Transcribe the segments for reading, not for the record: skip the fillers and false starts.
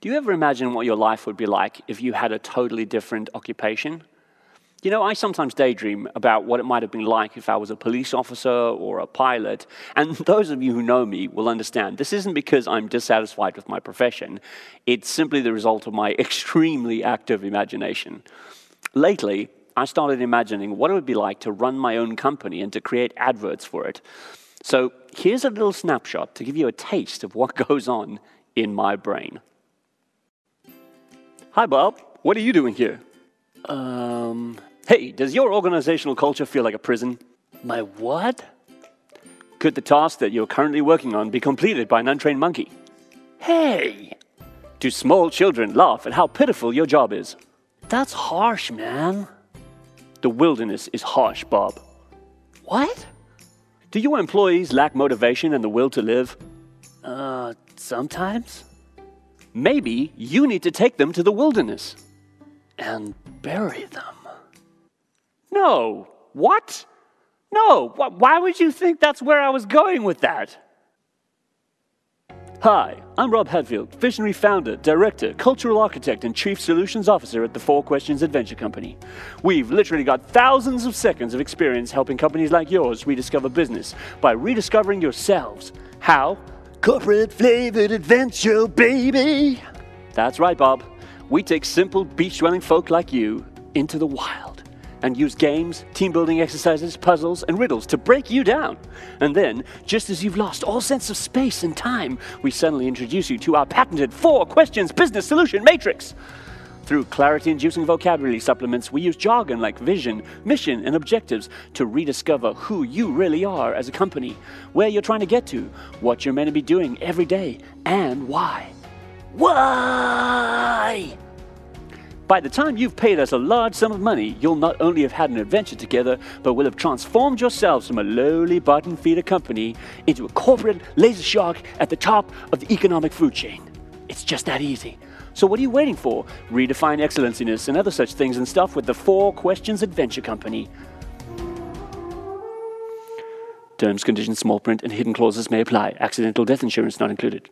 Do you ever imagine what your life would be like if you had a totally different occupation? You know, I sometimes daydream about what it might have been like if I was a police officer or a pilot. And those of you who know me will understand this isn't because I'm dissatisfied with my profession. It's simply the result of my extremely active imagination. Lately, I started imagining what it would be like to run my own company and to create adverts for it. So here's a little snapshot to give you a taste of what goes on in my brain. Hi, Bob. What are you doing here? Hey, does your organizational culture feel like a prison? My what? Could the task that you're currently working on be completed by an untrained monkey? Hey! Do small children laugh at how pitiful your job is? That's harsh, man. The wilderness is harsh, Bob. What? Do your employees lack motivation and the will to live? Sometimes. Maybe you need to take them to the wilderness. And bury them. No. What? No. Why would you think that's where I was going with that? Hi, I'm Rob Hadfield, visionary founder, director, cultural architect, and chief solutions officer at the 4 Questions Adventure Company. We've literally got thousands of seconds of experience helping companies like yours rediscover business by rediscovering yourselves. How? Corporate flavored adventure, baby! That's right, Bob. We take simple beach-dwelling folk like you into the wild and use games, team-building exercises, puzzles, and riddles to break you down. And then, just as you've lost all sense of space and time, we suddenly introduce you to our patented 4 Questions Business Solution Matrix. Through clarity-inducing vocabulary supplements, we use jargon like vision, mission, and objectives to rediscover who you really are as a company, where you're trying to get to, what you're meant to be doing every day, and why. Why? By the time you've paid us a large sum of money, you'll not only have had an adventure together, but will have transformed yourselves from a lowly bottom feeder company into a corporate laser shark at the top of the economic food chain. It's just that easy. So what are you waiting for? Redefine excellenciness and other such things and stuff with the 4 Questions Adventure Company. Terms, conditions, small print, and hidden clauses may apply. Accidental death insurance not included.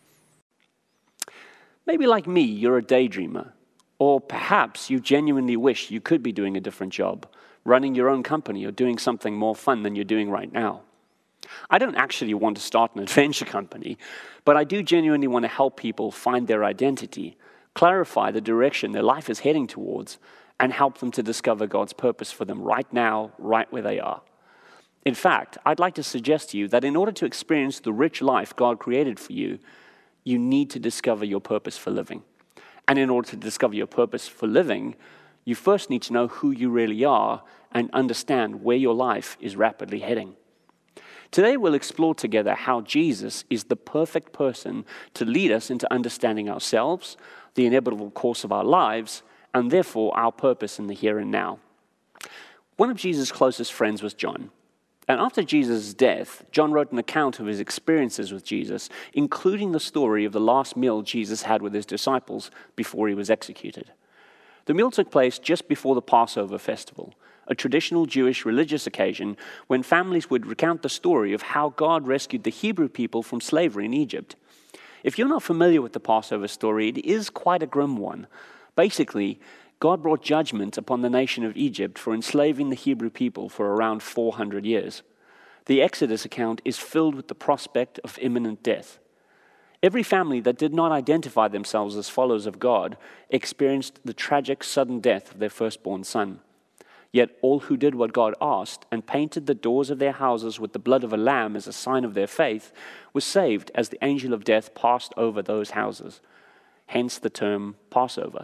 Maybe like me, you're a daydreamer. Or perhaps you genuinely wish you could be doing a different job, running your own company or doing something more fun than you're doing right now. I don't actually want to start an adventure company, but I do genuinely want to help people find their identity, clarify the direction their life is heading towards, and help them to discover God's purpose for them right now, right where they are. In fact, I'd like to suggest to you that in order to experience the rich life God created for you, you need to discover your purpose for living. And in order to discover your purpose for living, you first need to know who you really are and understand where your life is rapidly heading. Today we'll explore together how Jesus is the perfect person to lead us into understanding ourselves, the inevitable course of our lives, and therefore our purpose in the here and now. One of Jesus' closest friends was John. And after Jesus' death, John wrote an account of his experiences with Jesus, including the story of the last meal Jesus had with his disciples before he was executed. The meal took place just before the Passover festival, a traditional Jewish religious occasion when families would recount the story of how God rescued the Hebrew people from slavery in Egypt. If you're not familiar with the Passover story, it is quite a grim one. Basically, God brought judgment upon the nation of Egypt for enslaving the Hebrew people for around 400 years. The Exodus account is filled with the prospect of imminent death. Every family that did not identify themselves as followers of God experienced the tragic sudden death of their firstborn son. Yet all who did what God asked and painted the doors of their houses with the blood of a lamb as a sign of their faith were saved as the angel of death passed over those houses. Hence the term Passover.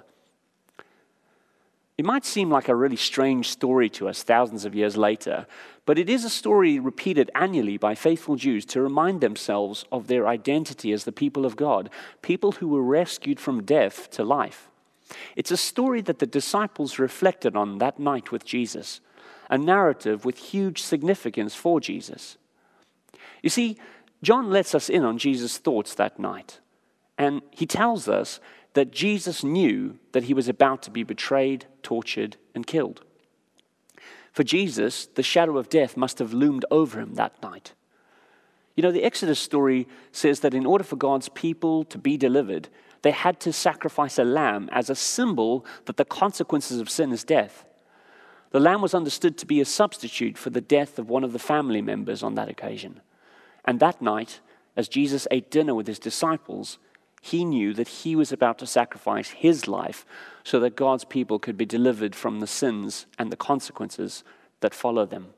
It might seem like a really strange story to us thousands of years later, but it is a story repeated annually by faithful Jews to remind themselves of their identity as the people of God, people who were rescued from death to life. It's a story that the disciples reflected on that night with Jesus, a narrative with huge significance for Jesus. You see, John lets us in on Jesus' thoughts that night, and he tells us that Jesus knew that he was about to be betrayed, tortured, and killed. For Jesus, the shadow of death must have loomed over him that night. You know, the Exodus story says that in order for God's people to be delivered, they had to sacrifice a lamb as a symbol that the consequences of sin is death. The lamb was understood to be a substitute for the death of one of the family members on that occasion. And that night, as Jesus ate dinner with his disciples, he knew that he was about to sacrifice his life so that God's people could be delivered from the sins and the consequences that follow them.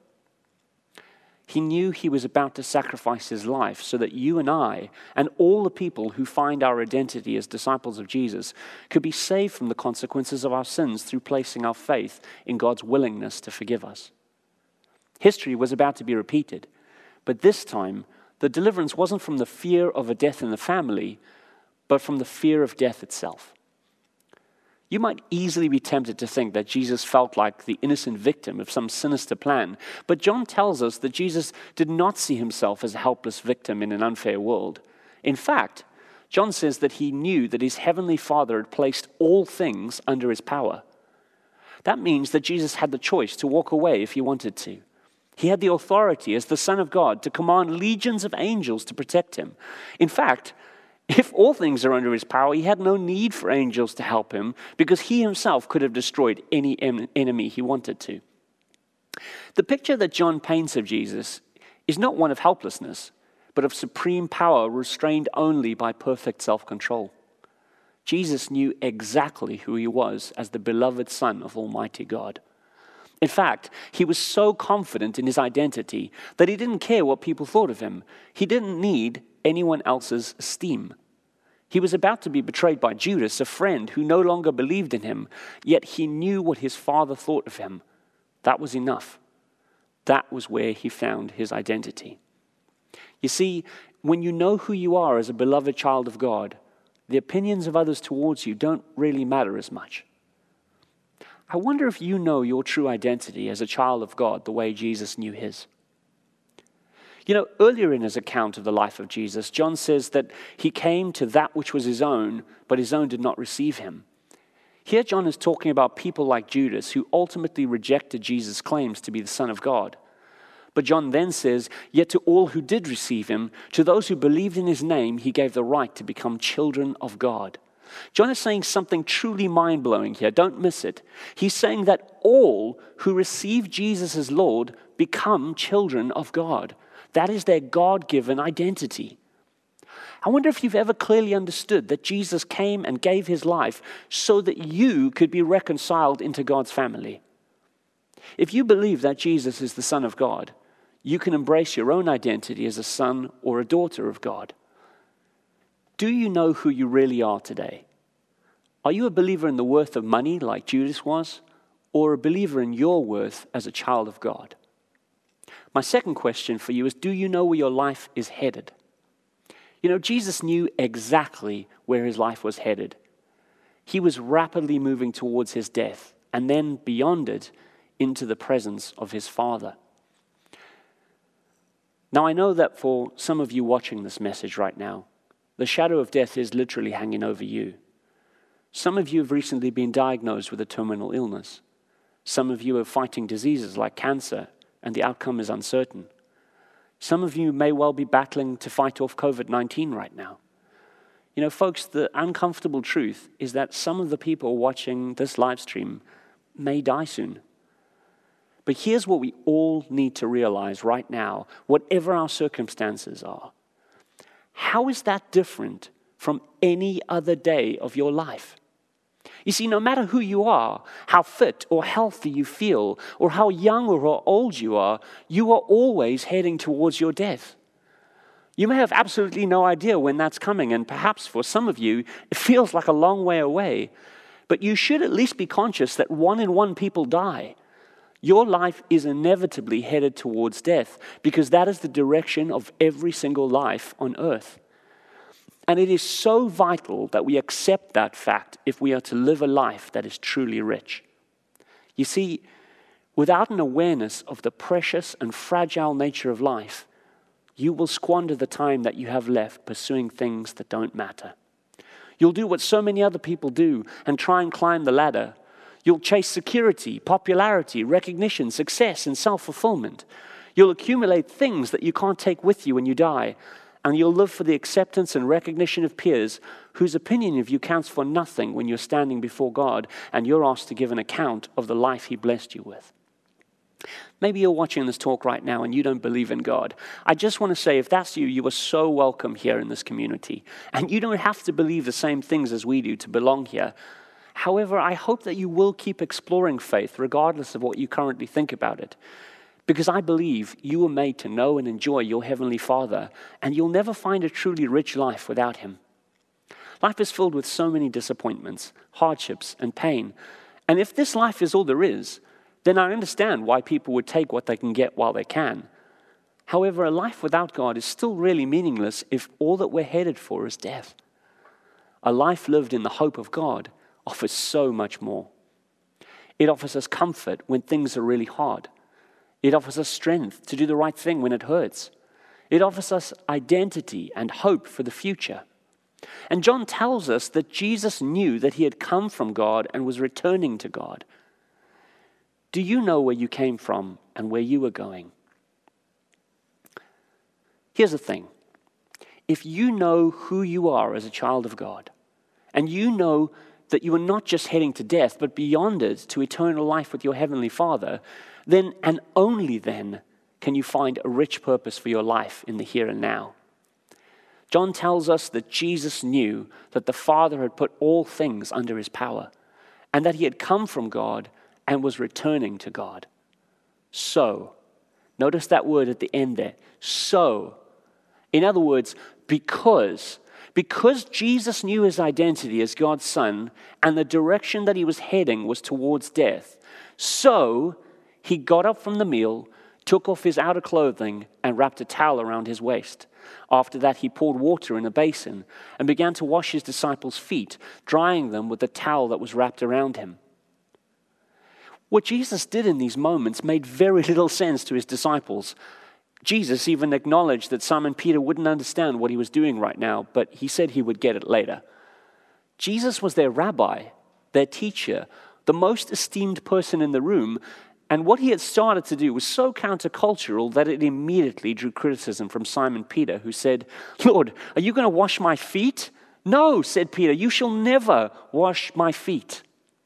He knew he was about to sacrifice his life so that you and I and all the people who find our identity as disciples of Jesus could be saved from the consequences of our sins through placing our faith in God's willingness to forgive us. History was about to be repeated, but this time the deliverance wasn't from the fear of a death in the family, but from the fear of death itself. You might easily be tempted to think that Jesus felt like the innocent victim of some sinister plan, but John tells us that Jesus did not see himself as a helpless victim in an unfair world. In fact, John says that he knew that his heavenly Father had placed all things under his power. That means that Jesus had the choice to walk away if he wanted to. He had the authority as the Son of God to command legions of angels to protect him. In fact, if all things are under his power, he had no need for angels to help him because he himself could have destroyed any enemy he wanted to. The picture that John paints of Jesus is not one of helplessness, but of supreme power restrained only by perfect self-control. Jesus knew exactly who he was as the beloved Son of Almighty God. In fact, he was so confident in his identity that he didn't care what people thought of him. He didn't need anyone else's esteem. He was about to be betrayed by Judas, a friend who no longer believed in him, yet he knew what his Father thought of him. That was enough. That was where he found his identity. You see, when you know who you are as a beloved child of God, the opinions of others towards you don't really matter as much. I wonder if you know your true identity as a child of God the way Jesus knew his. You know, earlier in his account of the life of Jesus, John says that he came to that which was his own, but his own did not receive him. Here John is talking about people like Judas who ultimately rejected Jesus' claims to be the Son of God. But John then says, yet to all who did receive him, to those who believed in his name, he gave the right to become children of God. John is saying something truly mind-blowing here. Don't miss it. He's saying that all who receive Jesus as Lord become children of God. That is their God-given identity. I wonder if you've ever clearly understood that Jesus came and gave his life so that you could be reconciled into God's family. If you believe that Jesus is the Son of God, you can embrace your own identity as a son or a daughter of God. Do you know who you really are today? Are you a believer in the worth of money like Judas was, or a believer in your worth as a child of God? My second question for you is, do you know where your life is headed? You know, Jesus knew exactly where his life was headed. He was rapidly moving towards his death, and then beyond it, into the presence of his Father. Now, I know that for some of you watching this message right now, the shadow of death is literally hanging over you. Some of you have recently been diagnosed with a terminal illness. Some of you are fighting diseases like cancer, and the outcome is uncertain. Some of you may well be battling to fight off COVID-19 right now. You know, folks, the uncomfortable truth is that some of the people watching this live stream may die soon. But here's what we all need to realize right now, whatever our circumstances are. How is that different from any other day of your life? You see, no matter who you are, how fit or healthy you feel, or how young or how old you are always heading towards your death. You may have absolutely no idea when that's coming, and perhaps for some of you, it feels like a long way away. But you should at least be conscious that 1 in 1 people die. Your life is inevitably headed towards death, because that is the direction of every single life on earth. And it is so vital that we accept that fact if we are to live a life that is truly rich. You see, without an awareness of the precious and fragile nature of life, you will squander the time that you have left pursuing things that don't matter. You'll do what so many other people do and try and climb the ladder. You'll chase security, popularity, recognition, success, and self-fulfillment. You'll accumulate things that you can't take with you when you die. And you'll live for the acceptance and recognition of peers whose opinion of you counts for nothing when you're standing before God and you're asked to give an account of the life He blessed you with. Maybe you're watching this talk right now and you don't believe in God. I just want to say, if that's you, you are so welcome here in this community. And you don't have to believe the same things as we do to belong here. However, I hope that you will keep exploring faith regardless of what you currently think about it. Because I believe you were made to know and enjoy your Heavenly Father, and you'll never find a truly rich life without Him. Life is filled with so many disappointments, hardships, and pain. And if this life is all there is, then I understand why people would take what they can get while they can. However, a life without God is still really meaningless if all that we're headed for is death. A life lived in the hope of God offers so much more. It offers us comfort when things are really hard. It offers us strength to do the right thing when it hurts. It offers us identity and hope for the future. And John tells us that Jesus knew that He had come from God and was returning to God. Do you know where you came from and where you were going? Here's the thing. If you know who you are as a child of God, and you know that you are not just heading to death, but beyond it to eternal life with your Heavenly Father, then and only then can you find a rich purpose for your life in the here and now. John tells us that Jesus knew that the Father had put all things under His power, and that He had come from God and was returning to God. So, notice that word at the end there, so. In other words, because Jesus knew His identity as God's Son and the direction that He was heading was towards death, so He got up from the meal, took off His outer clothing, and wrapped a towel around His waist. After that, He poured water in a basin and began to wash His disciples' feet, drying them with the towel that was wrapped around Him. What Jesus did in these moments made very little sense to His disciples. Jesus even acknowledged that Simon Peter wouldn't understand what He was doing right now, but He said He would get it later. Jesus was their rabbi, their teacher, the most esteemed person in the room, and what He had started to do was so countercultural that it immediately drew criticism from Simon Peter, who said, "Lord, are you going to wash my feet?" "No," said Peter, "you shall never wash my feet."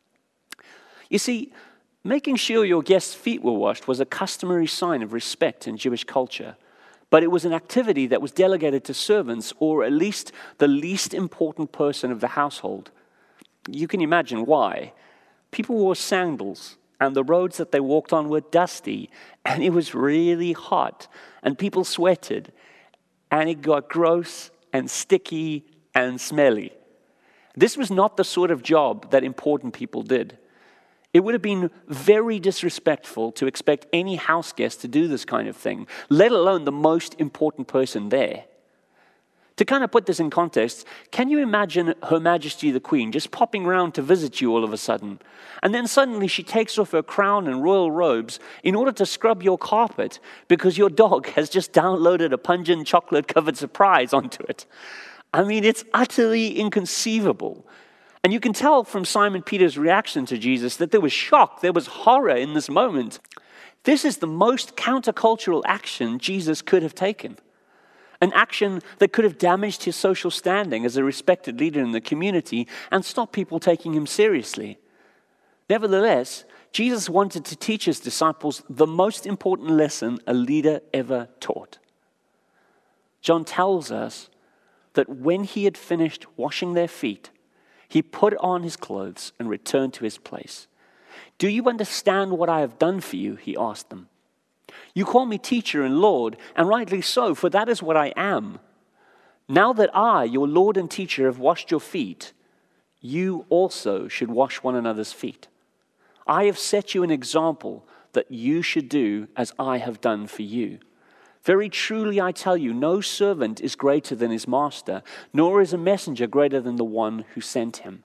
You see, making sure your guests' feet were washed was a customary sign of respect in Jewish culture, but it was an activity that was delegated to servants or at least the least important person of the household. You can imagine why. People wore sandals, and the roads that they walked on were dusty, and it was really hot, and people sweated, and it got gross and sticky and smelly. This was not the sort of job that important people did. It would have been very disrespectful to expect any house guest to do this kind of thing, let alone the most important person there. To kind of put this in context, can you imagine Her Majesty the Queen just popping around to visit you all of a sudden? And then suddenly she takes off her crown and royal robes in order to scrub your carpet because your dog has just downloaded a pungent chocolate-covered surprise onto it. I mean, it's utterly inconceivable. And you can tell from Simon Peter's reaction to Jesus that there was shock, there was horror in this moment. This is the most countercultural action Jesus could have taken. An action that could have damaged His social standing as a respected leader in the community and stopped people taking Him seriously. Nevertheless, Jesus wanted to teach His disciples the most important lesson a leader ever taught. John tells us that when He had finished washing their feet, He put on His clothes and returned to His place. "Do you understand what I have done for you?" He asked them. "You call me teacher and Lord, and rightly so, for that is what I am. Now that I, your Lord and teacher, have washed your feet, you also should wash one another's feet. I have set you an example that you should do as I have done for you. Very truly I tell you, no servant is greater than his master, nor is a messenger greater than the one who sent him."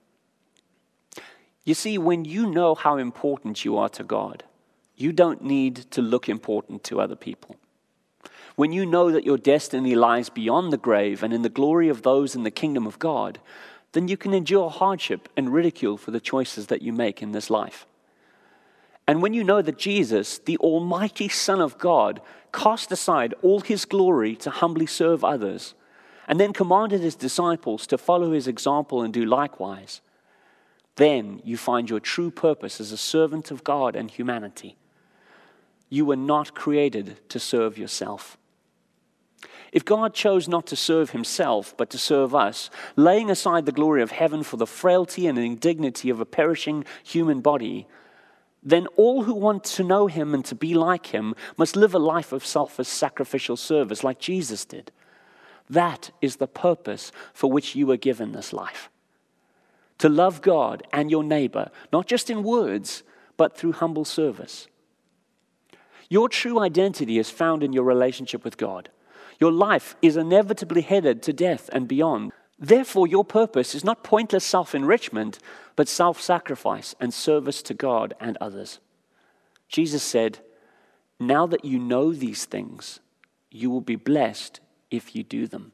You see, when you know how important you are to God, you don't need to look important to other people. When you know that your destiny lies beyond the grave and in the glory of those in the kingdom of God, then you can endure hardship and ridicule for the choices that you make in this life. And when you know that Jesus, the almighty Son of God, cast aside all his glory to humbly serve others, and then commanded his disciples to follow his example and do likewise, then you find your true purpose as a servant of God and humanity. You were not created to serve yourself. If God chose not to serve himself, but to serve us, laying aside the glory of heaven for the frailty and indignity of a perishing human body, then all who want to know him and to be like him must live a life of selfless sacrificial service like Jesus did. That is the purpose for which you were given this life. To love God and your neighbor, not just in words, but through humble service. Your true identity is found in your relationship with God. Your life is inevitably headed to death and beyond. Therefore, your purpose is not pointless self-enrichment, but self-sacrifice and service to God and others. Jesus said, "Now that you know these things, you will be blessed if you do them."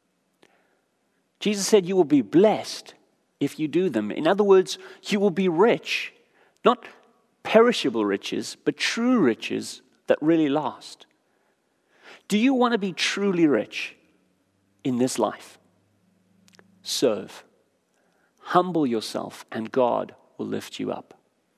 Jesus said you will be blessed if you do them. In other words, you will be rich, not perishable riches, but true riches that really last. Do you want to be truly rich in this life? Serve. Humble yourself, and God will lift you up.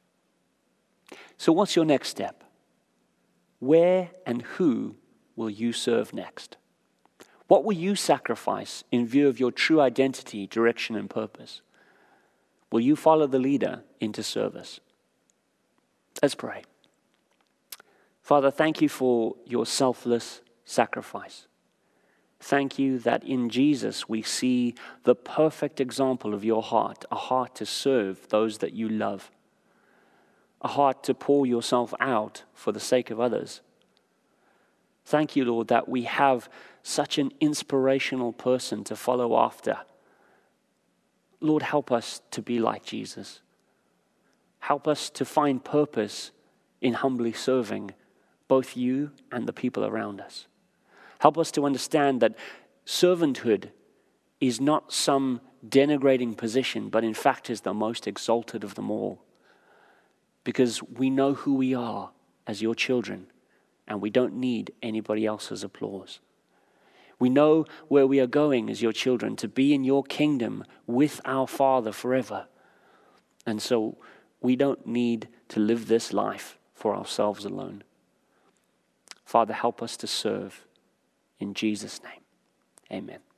So what's your next step? Where and who will you serve next? What will you sacrifice in view of your true identity, direction, and purpose? Will you follow the leader into service? Let's pray. Father, thank you for your selfless sacrifice. Thank you that in Jesus we see the perfect example of your heart, a heart to serve those that you love, a heart to pour yourself out for the sake of others. Thank you, Lord, that we have such an inspirational person to follow after. Lord, help us to be like Jesus. Help us to find purpose in humbly serving both you and the people around us. Help us to understand that servanthood is not some denigrating position, but in fact is the most exalted of them all. Because we know who we are as your children, and we don't need anybody else's applause. We know where we are going as your children, to be in your kingdom with our Father forever. And so we don't need to live this life for ourselves alone. Father, help us to serve. In Jesus' name, amen.